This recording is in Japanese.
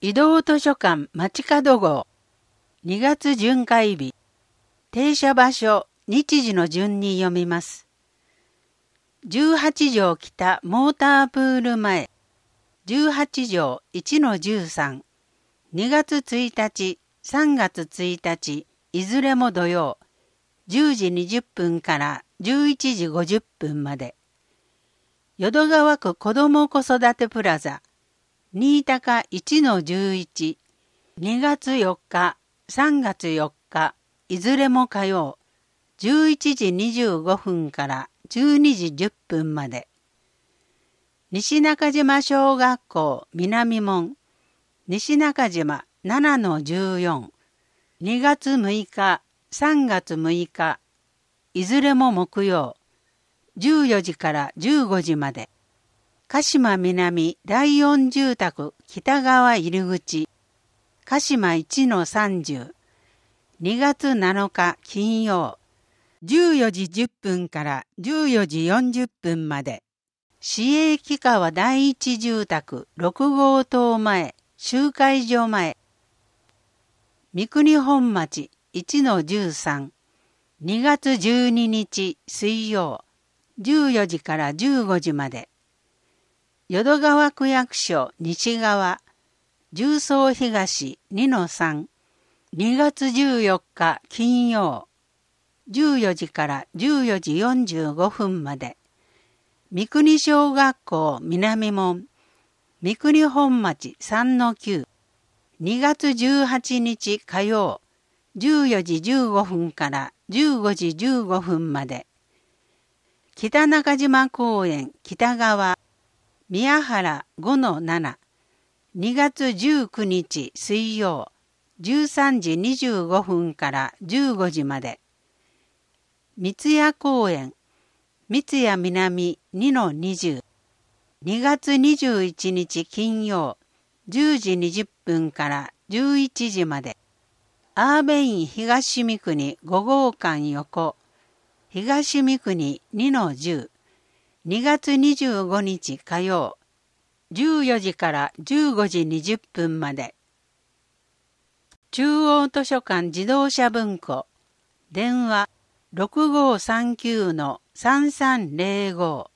移動図書館街角号2月巡回日停車場所日時の順に読みます。18条北モータープール前18条 1-13 2月1日3月1日いずれも土曜10時20分から11時50分まで淀川区子ども子育てプラザ新高 1-11 2月4日3月4日いずれも火曜11時25分から12時10分まで西中島小学校南門西中島 7-14 2月6日3月6日いずれも木曜14時から15時まで鹿島南第4住宅北側入り口鹿島 1-30 2月7日金曜14時10分から14時40分まで市営木川第一住宅6号棟前集会所前三国本町 1-13 2月12日水曜14時から15時まで淀川区役所西側重曹東 2-3 2月14日金曜14時から14時45分まで三国小学校南門三国本町 3-9 2月18日火曜14時15分から15時15分まで北中島公園北側宮原 5-7 2月19日水曜13時25分から15時まで三谷公園三谷南 2-20 2月21日金曜10時20分から11時までアーベイン東三国5号館横東三国 2-10 2月25日火曜14時から15時20分まで中央図書館自動車文庫電話 6539-3305